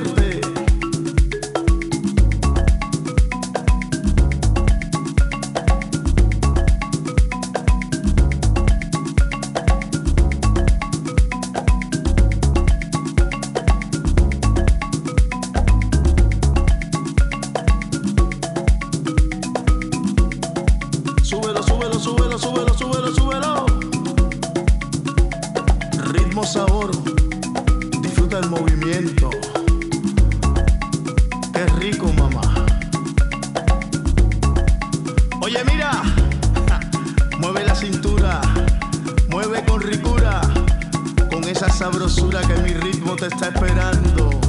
fuerte. Súbelo, súbelo, súbelo, súbelo, súbelo, súbelo. Ritmo, sabor, disfruta el movimiento. Qué rico, mamá. Oye, mira, mueve la cintura, mueve con ricura, con esa sabrosura que mi ritmo te está esperando.